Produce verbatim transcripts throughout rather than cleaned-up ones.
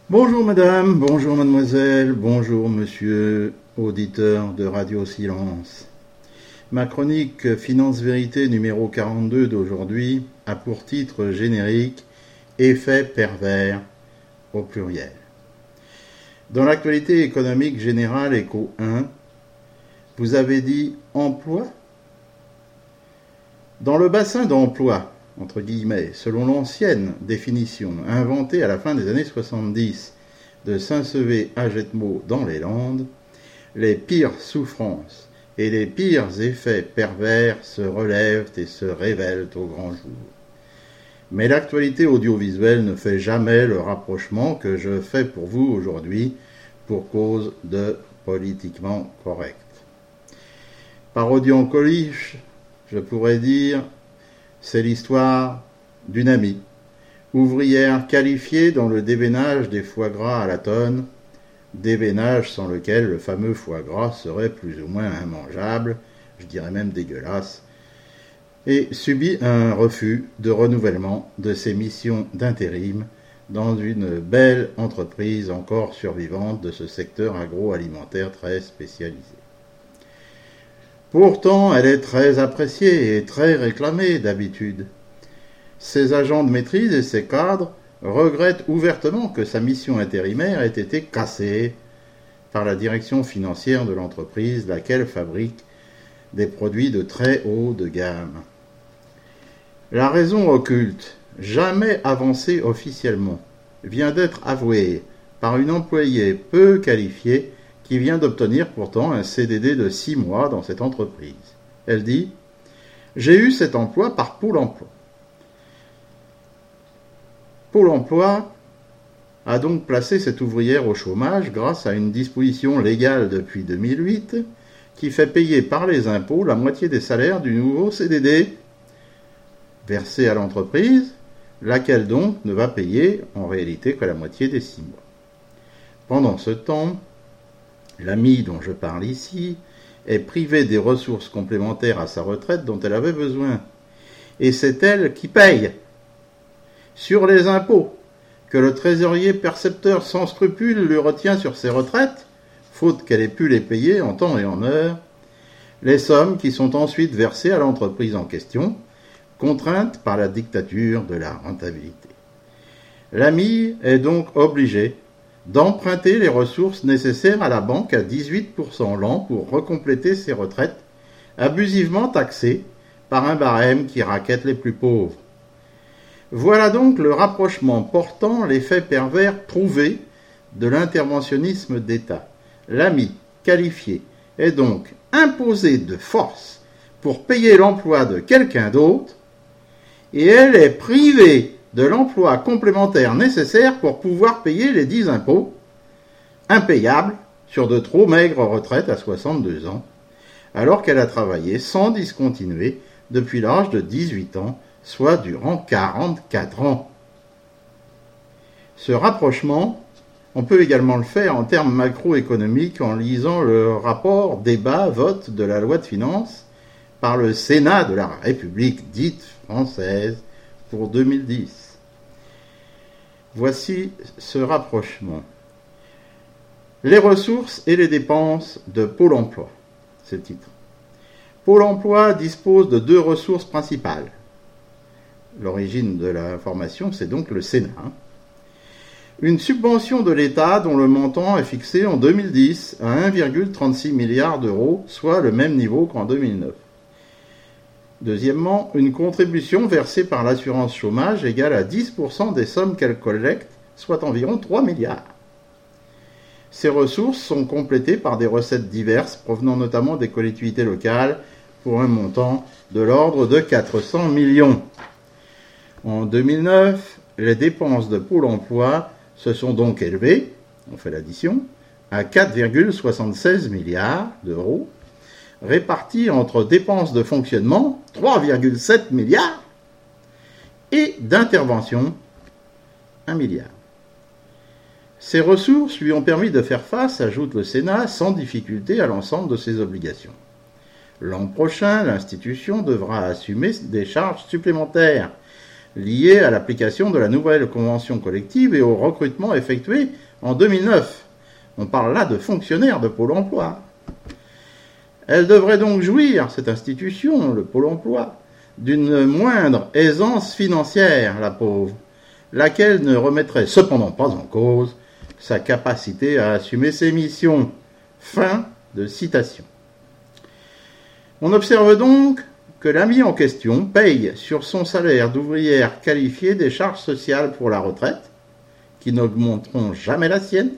Bonjour madame, bonjour mademoiselle, bonjour monsieur, auditeur de Radio Silence. Ma chronique Finance Vérité numéro quarante-deux d'aujourd'hui a pour titre générique « Effet pervers » au pluriel. Dans l'actualité économique générale Écho un, vous avez dit « emploi » ? Dans le bassin d'emploi, entre guillemets, selon l'ancienne définition inventée à la fin des années soixante-dix de Saint-Sevé-à-Jetmaux dans les Landes, les pires souffrances et les pires effets pervers se relèvent et se révèlent au grand jour. Mais l'actualité audiovisuelle ne fait jamais le rapprochement que je fais pour vous aujourd'hui pour cause de politiquement correct. Parodiant Coluche, je pourrais dire, c'est l'histoire d'une amie, ouvrière qualifiée dans le déveinage des foie gras à la tonne, déveinage sans lequel le fameux foie gras serait plus ou moins immangeable, je dirais même dégueulasse, et subit un refus de renouvellement de ses missions d'intérim dans une belle entreprise encore survivante de ce secteur agroalimentaire très spécialisé. Pourtant, elle est très appréciée et très réclamée d'habitude. Ses agents de maîtrise et ses cadres regrettent ouvertement que sa mission intérimaire ait été cassée par la direction financière de l'entreprise, laquelle fabrique des produits de très haut de gamme. La raison occulte, jamais avancée officiellement, vient d'être avouée par une employée peu qualifiée qui vient d'obtenir pourtant un C D D de six mois dans cette entreprise. Elle dit « J'ai eu cet emploi par Pôle emploi ». Pôle emploi a donc placé cette ouvrière au chômage grâce à une disposition légale depuis deux mille huit qui fait payer par les impôts la moitié des salaires du nouveau C D D versé à l'entreprise, laquelle donc ne va payer en réalité que la moitié des six mois. Pendant ce temps, l'amie dont je parle ici est privée des ressources complémentaires à sa retraite dont elle avait besoin. Et c'est elle qui paye, sur les impôts, que le trésorier percepteur sans scrupule lui retient sur ses retraites, faute qu'elle ait pu les payer en temps et en heure, les sommes qui sont ensuite versées à l'entreprise en question, contrainte par la dictature de la rentabilité. L'amie est donc obligée d'emprunter les ressources nécessaires à la banque à dix-huit pour cent l'an pour recompléter ses retraites, abusivement taxées par un barème qui raquette les plus pauvres. Voilà donc le rapprochement portant l'effet pervers prouvé de l'interventionnisme d'État. L'ami qualifié est donc imposé de force pour payer l'emploi de quelqu'un d'autre, et elle est privée de l'emploi complémentaire nécessaire pour pouvoir payer les dix impôts, impayables sur de trop maigres retraites à soixante-deux ans, alors qu'elle a travaillé sans discontinuer depuis l'âge de dix-huit ans, soit durant quarante-quatre ans. Ce rapprochement, on peut également le faire en termes macroéconomiques en lisant le rapport débat-vote de la loi de finances par le Sénat de la République dite française pour deux mille dix. Voici ce rapprochement. Les ressources et les dépenses de Pôle emploi, c'est le titre. Pôle emploi dispose de deux ressources principales. L'origine de l'information, c'est donc le Sénat. Une subvention de l'État dont le montant est fixé en deux mille dix à un virgule trente-six milliard d'euros, soit le même niveau qu'en deux mille neuf. Deuxièmement, une contribution versée par l'assurance chômage égale à dix pour cent des sommes qu'elle collecte, soit environ trois milliards. Ces ressources sont complétées par des recettes diverses provenant notamment des collectivités locales pour un montant de l'ordre de quatre cents millions. En deux mille neuf, les dépenses de Pôle emploi se sont donc élevées, on fait l'addition, à quatre virgule soixante-seize milliards d'euros, répartis entre dépenses de fonctionnement, trois virgule sept milliards, et d'intervention, un milliard. Ces ressources lui ont permis de faire face, ajoute le Sénat, sans difficulté à l'ensemble de ses obligations. L'an prochain, l'institution devra assumer des charges supplémentaires liées à l'application de la nouvelle convention collective et au recrutement effectué en deux mille neuf. On parle là de fonctionnaires de Pôle emploi. Elle devrait donc jouir, cette institution, le Pôle emploi, d'une moindre aisance financière, la pauvre, laquelle ne remettrait cependant pas en cause sa capacité à assumer ses missions. Fin de citation. On observe donc que l'ami en question paye sur son salaire d'ouvrière qualifiée des charges sociales pour la retraite, qui n'augmenteront jamais la sienne.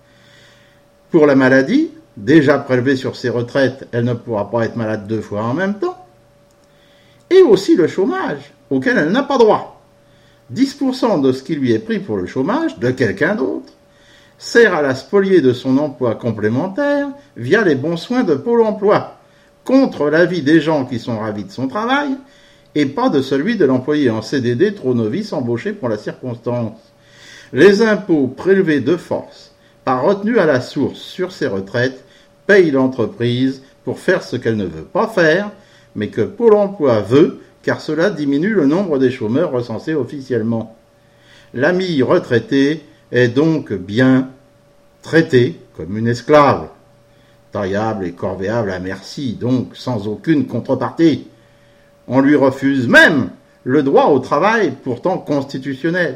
Pour la maladie, déjà prélevée sur ses retraites, elle ne pourra pas être malade deux fois en même temps. Et aussi le chômage, auquel elle n'a pas droit. dix pour cent de ce qui lui est pris pour le chômage, de quelqu'un d'autre, sert à la spolier de son emploi complémentaire via les bons soins de Pôle emploi, contre l'avis des gens qui sont ravis de son travail, et pas de celui de l'employé en C D D trop novice embauché pour la circonstance. Les impôts prélevés de force, par retenue à la source sur ses retraites, payent l'entreprise pour faire ce qu'elle ne veut pas faire, mais que Pôle emploi veut, car cela diminue le nombre des chômeurs recensés officiellement. L'ami retraité est donc bien traité comme une esclave, taillable et corvéable à merci, donc sans aucune contrepartie. On lui refuse même le droit au travail pourtant constitutionnel.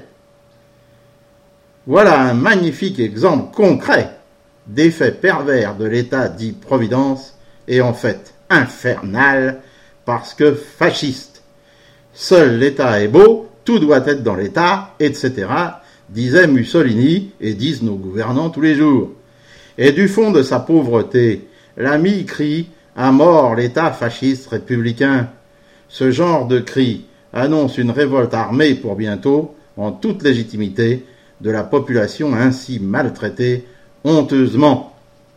Voilà un magnifique exemple concret d'effet pervers de l'État dit Providence et en fait infernal parce que fasciste. Seul l'État est beau, tout doit être dans l'État, et cetera, disait Mussolini et disent nos gouvernants tous les jours. Et du fond de sa pauvreté, l'ami crie « à mort l'État fasciste républicain ». Ce genre de cri annonce une révolte armée pour bientôt, en toute légitimité, de la population ainsi maltraitée, honteusement.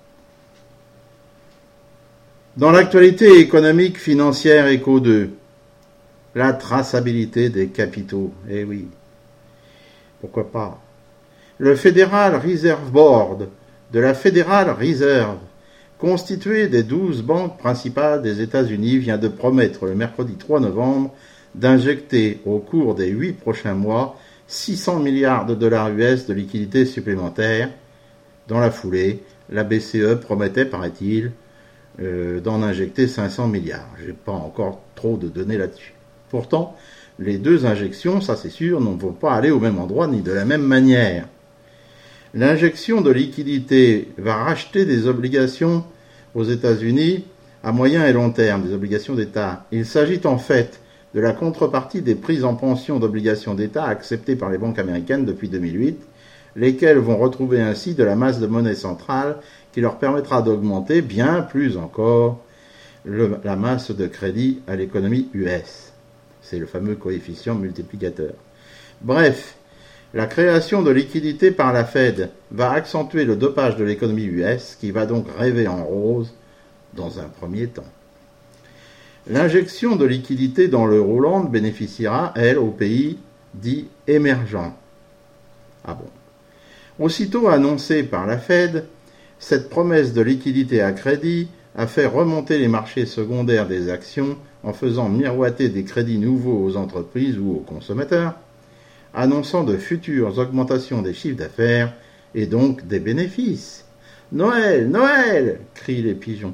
Dans l'actualité économique, financière, écho deux, la traçabilité des capitaux. Eh oui, pourquoi pas. Le Federal Reserve Board de la Federal Reserve, constitué des douze banques principales des États-Unis, vient de promettre le mercredi trois novembre d'injecter au cours des huit prochains mois six cents milliards de dollars U S de liquidités supplémentaires. Dans la foulée, la B C E promettait, paraît-il, euh, d'en injecter cinq cents milliards. Je n'ai pas encore trop de données là-dessus. Pourtant, les deux injections, ça c'est sûr, ne vont pas aller au même endroit ni de la même manière. L'injection de liquidités va racheter des obligations aux États-Unis à moyen et long terme, des obligations d'État. Il s'agit en fait de la contrepartie des prises en pension d'obligations d'État acceptées par les banques américaines depuis deux mille huit, lesquelles vont retrouver ainsi de la masse de monnaie centrale qui leur permettra d'augmenter bien plus encore le, la masse de crédit à l'économie U S. C'est le fameux coefficient multiplicateur. Bref, la création de liquidités par la Fed va accentuer le dopage de l'économie U S, qui va donc rêver en rose dans un premier temps. L'injection de liquidités dans l'Euroland bénéficiera, elle, aux pays dits émergents. Ah bon. Aussitôt annoncée par la Fed, cette promesse de liquidité à crédit a fait remonter les marchés secondaires des actions en faisant miroiter des crédits nouveaux aux entreprises ou aux consommateurs, annonçant de futures augmentations des chiffres d'affaires et donc des bénéfices. « Noël, Noël !» crient les pigeons.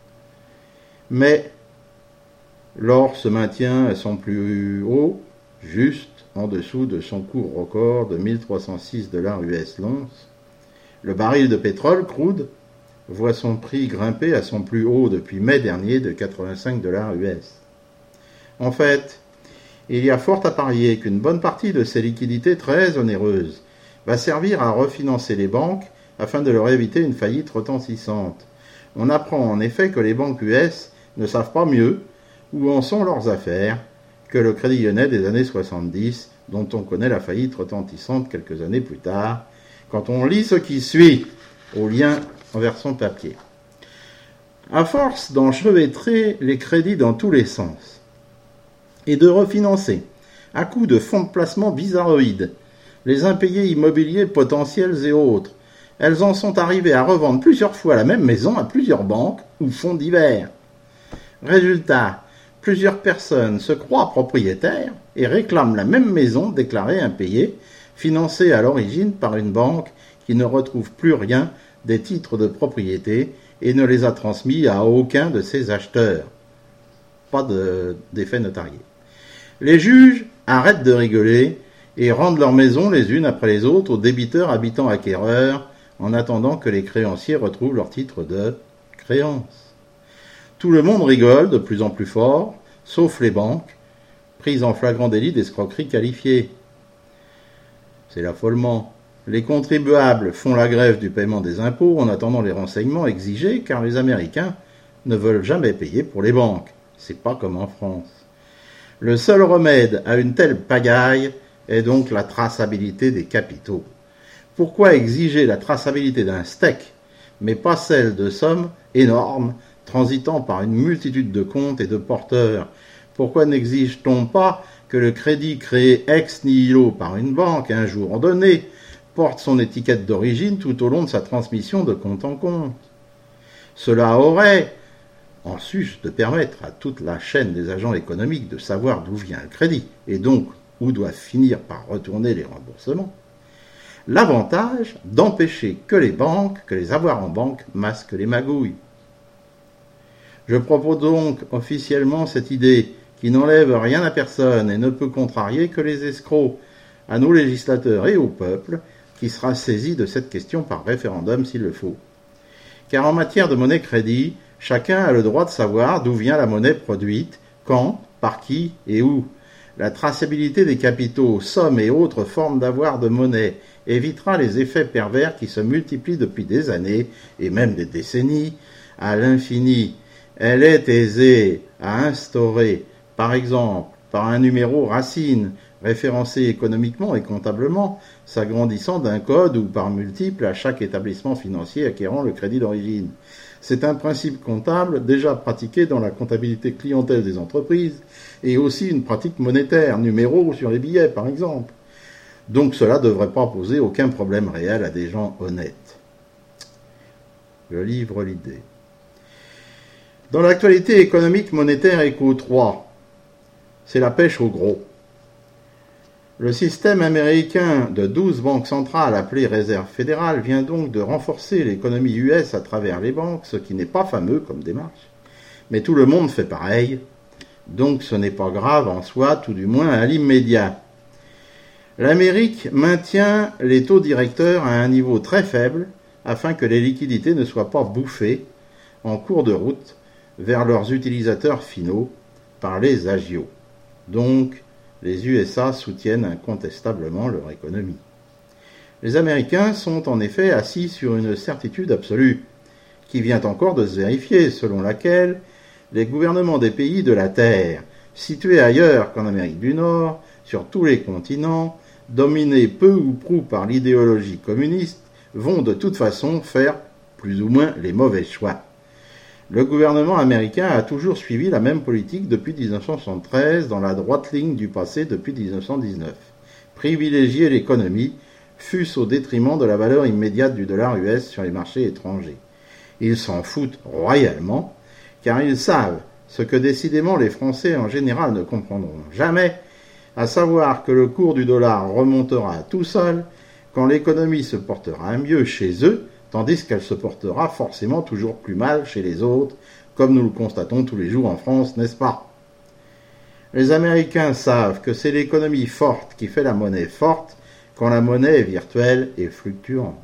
Mais l'or se maintient à son plus haut, juste en dessous de son cours record de mille trois cent six dollars U S l'once. Le baril de pétrole crude voit son prix grimper à son plus haut depuis mai dernier de quatre-vingt-cinq dollars U S. En fait, il y a fort à parier qu'une bonne partie de ces liquidités très onéreuses va servir à refinancer les banques afin de leur éviter une faillite retentissante. On apprend en effet que les banques U S ne savent pas mieux où en sont leurs affaires que le Crédit Lyonnais des années soixante-dix, dont on connaît la faillite retentissante quelques années plus tard, quand on lit ce qui suit au lien en version papier. À force d'enchevêtrer les crédits dans tous les sens et de refinancer, à coups de fonds de placement bizarroïdes, les impayés immobiliers potentiels et autres, elles en sont arrivées à revendre plusieurs fois la même maison à plusieurs banques ou fonds divers. Résultat, plusieurs personnes se croient propriétaires et réclament la même maison déclarée impayée, financée à l'origine par une banque qui ne retrouve plus rien des titres de propriété et ne les a transmis à aucun de ses acheteurs. Pas de, d'effet notarié. Les juges arrêtent de rigoler et rendent leurs maisons les unes après les autres aux débiteurs habitants acquéreurs en attendant que les créanciers retrouvent leur titre de créance. Tout le monde rigole de plus en plus fort, sauf les banques, prises en flagrant délit d'escroquerie qualifiée. C'est l'affolement. Les contribuables font la grève du paiement des impôts en attendant les renseignements exigés car les Américains ne veulent jamais payer pour les banques. C'est pas comme en France. Le seul remède à une telle pagaille est donc la traçabilité des capitaux. Pourquoi exiger la traçabilité d'un steak, mais pas celle de sommes énormes transitant par une multitude de comptes et de porteurs? Pourquoi n'exige-t-on pas que le crédit créé ex nihilo par une banque un jour donné porte son étiquette d'origine tout au long de sa transmission de compte en compte? Cela aurait, en sus de permettre à toute la chaîne des agents économiques de savoir d'où vient le crédit, et donc où doivent finir par retourner les remboursements, l'avantage d'empêcher que les banques, que les avoirs en banque masquent les magouilles. Je propose donc officiellement cette idée qui n'enlève rien à personne et ne peut contrarier que les escrocs, à nos législateurs et au peuple, qui sera saisi de cette question par référendum s'il le faut. Car en matière de monnaie-crédit, chacun a le droit de savoir d'où vient la monnaie produite, quand, par qui et où. La traçabilité des capitaux, sommes et autres formes d'avoir de monnaie évitera les effets pervers qui se multiplient depuis des années, et même des décennies, à l'infini. Elle est aisée à instaurer, par exemple, par un numéro racine, référencé économiquement et comptablement, s'agrandissant d'un code ou par multiples à chaque établissement financier acquérant le crédit d'origine. C'est un principe comptable déjà pratiqué dans la comptabilité clientèle des entreprises et aussi une pratique monétaire, numéro sur les billets par exemple. Donc cela ne devrait pas poser aucun problème réel à des gens honnêtes. Je livre l'idée. Dans l'actualité économique monétaire écho trois, c'est la pêche au gros. Le système américain de douze banques centrales appelées Réserve fédérale vient donc de renforcer l'économie U S à travers les banques, ce qui n'est pas fameux comme démarche. Mais tout le monde fait pareil, donc ce n'est pas grave en soi, tout du moins à l'immédiat. L'Amérique maintient les taux directeurs à un niveau très faible afin que les liquidités ne soient pas bouffées en cours de route vers leurs utilisateurs finaux par les agios. Donc, les U S A soutiennent incontestablement leur économie. Les Américains sont en effet assis sur une certitude absolue, qui vient encore de se vérifier, selon laquelle les gouvernements des pays de la Terre, situés ailleurs qu'en Amérique du Nord, sur tous les continents, dominés peu ou prou par l'idéologie communiste, vont de toute façon faire plus ou moins les mauvais choix. Le gouvernement américain a toujours suivi la même politique depuis dix-neuf cent soixante-treize dans la droite ligne du passé depuis dix-neuf cent dix-neuf. Privilégier l'économie, fût-ce au détriment de la valeur immédiate du dollar U S sur les marchés étrangers. Ils s'en foutent royalement, car ils savent ce que décidément les Français en général ne comprendront jamais, à savoir que le cours du dollar remontera tout seul quand l'économie se portera mieux chez eux, tandis qu'elle se portera forcément toujours plus mal chez les autres, comme nous le constatons tous les jours en France, n'est-ce pas? Les Américains savent que c'est l'économie forte qui fait la monnaie forte, quand la monnaie est virtuelle et fluctuante.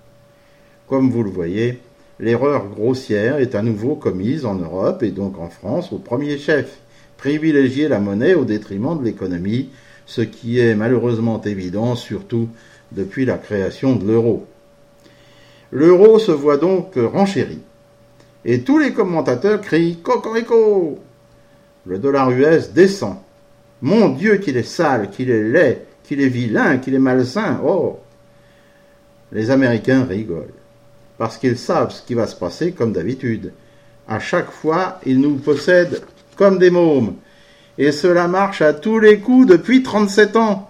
Comme vous le voyez, l'erreur grossière est à nouveau commise en Europe et donc en France au premier chef, privilégier la monnaie au détriment de l'économie, ce qui est malheureusement évident, surtout depuis la création de l'euro. L'euro se voit donc renchéri. Et tous les commentateurs crient « Cocorico !» Le dollar U S descend. Mon Dieu qu'il est sale, qu'il est laid, qu'il est vilain, qu'il est malsain. Oh ! Les Américains rigolent. Parce qu'ils savent ce qui va se passer comme d'habitude. À chaque fois, ils nous possèdent comme des mômes. Et cela marche à tous les coups depuis trente-sept ans.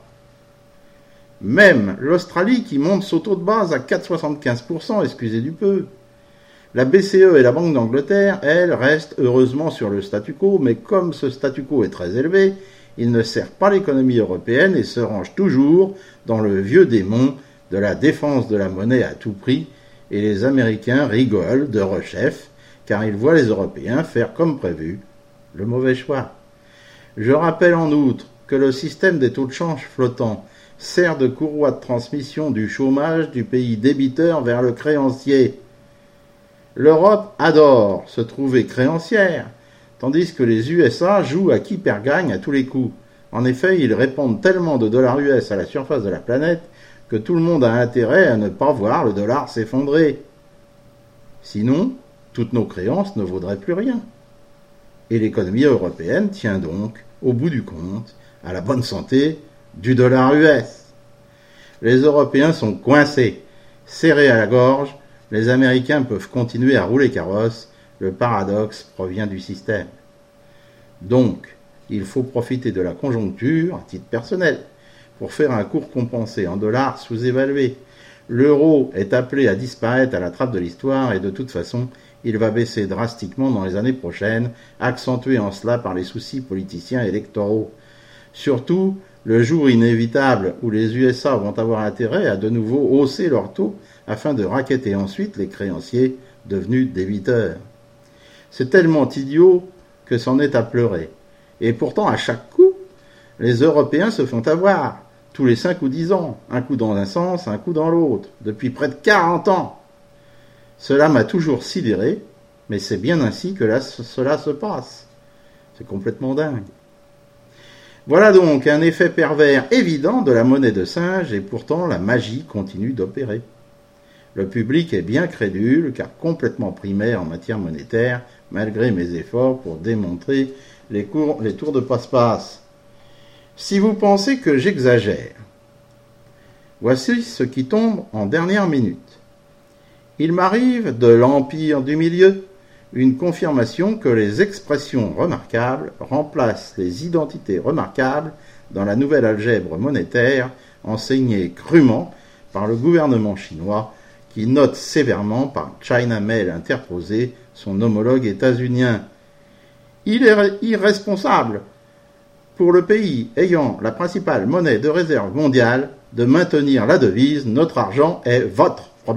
Même l'Australie qui monte son taux de base à quatre virgule soixante-quinze pour cent, excusez du peu. La B C E et la Banque d'Angleterre, elles, restent heureusement sur le statu quo, mais comme ce statu quo est très élevé, il ne sert pas l'économie européenne et se range toujours dans le vieux démon de la défense de la monnaie à tout prix, et les Américains rigolent de rechef, car ils voient les Européens faire comme prévu le mauvais choix. Je rappelle en outre que le système des taux de change flottants sert de courroie de transmission du chômage du pays débiteur vers le créancier. L'Europe adore se trouver créancière, tandis que les U S A jouent à qui perd gagne à tous les coups. En effet, ils répandent tellement de dollars U S à la surface de la planète que tout le monde a intérêt à ne pas voir le dollar s'effondrer. Sinon, toutes nos créances ne vaudraient plus rien. Et l'économie européenne tient donc, au bout du compte, à la bonne santé du dollar U S. Les Européens sont coincés, serrés à la gorge. Les Américains peuvent continuer à rouler carrosse, le paradoxe provient du système. Donc, il faut profiter de la conjoncture, à titre personnel, pour faire un cours compensé en dollars sous-évalué. L'euro est appelé à disparaître à la trappe de l'histoire et de toute façon, il va baisser drastiquement dans les années prochaines, accentué en cela par les soucis politiciens électoraux. Surtout, le jour inévitable où les U S A vont avoir intérêt à de nouveau hausser leurs taux afin de racketter ensuite les créanciers devenus débiteurs. C'est tellement idiot que c'en est à pleurer. Et pourtant, à chaque coup, les Européens se font avoir, tous les cinq ou dix ans, un coup dans un sens, un coup dans l'autre, depuis près de quarante ans. Cela m'a toujours sidéré, mais c'est bien ainsi que là, cela se passe. C'est complètement dingue. Voilà donc un effet pervers évident de la monnaie de singe, et pourtant la magie continue d'opérer. Le public est bien crédule, car complètement primaire en matière monétaire, malgré mes efforts pour démontrer les, cours, les tours de passe-passe. Si vous pensez que j'exagère, voici ce qui tombe en dernière minute. Il m'arrive de l'empire du milieu une confirmation que les expressions remarquables remplacent les identités remarquables dans la nouvelle algèbre monétaire enseignée crûment par le gouvernement chinois qui note sévèrement par China Mail interposé son homologue états-unien. Il est irresponsable pour le pays ayant la principale monnaie de réserve mondiale de maintenir la devise « Notre argent est votre problème ».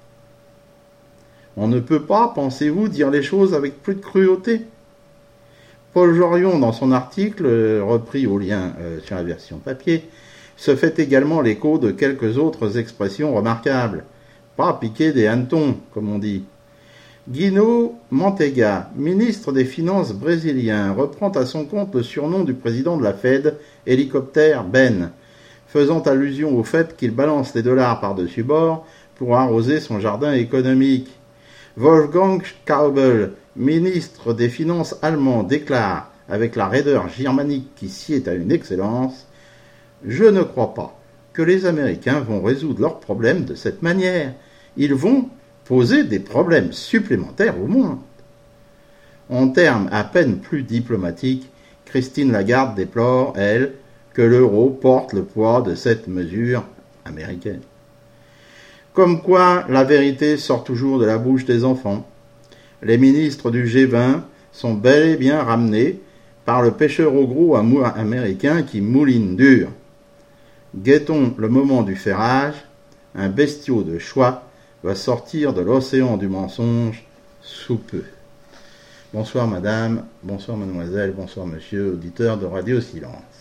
On ne peut pas, pensez-vous, dire les choses avec plus de cruauté? Paul Jorion, dans son article, repris au lien euh, sur la version papier, se fait également l'écho de quelques autres expressions remarquables. Pas piquer des hannetons, comme on dit. Guino Mantega, ministre des Finances brésilien, reprend à son compte le surnom du président de la Fed, Hélicoptère Ben, faisant allusion au fait qu'il balance les dollars par-dessus bord pour arroser son jardin économique. Wolfgang Schäuble, ministre des Finances allemand, déclare, avec la raideur germanique qui sied à une excellence, « Je ne crois pas que les Américains vont résoudre leurs problèmes de cette manière. Ils vont poser des problèmes supplémentaires au monde. » En termes à peine plus diplomatiques, Christine Lagarde déplore, elle, que l'euro porte le poids de cette mesure américaine. Comme quoi, la vérité sort toujours de la bouche des enfants. Les ministres du G vingt sont bel et bien ramenés par le pêcheur au gros américain qui mouline dur. Guettons le moment du ferrage, un bestiau de choix va sortir de l'océan du mensonge sous peu. Bonsoir madame, bonsoir mademoiselle, bonsoir monsieur, auditeur de Radio Silence.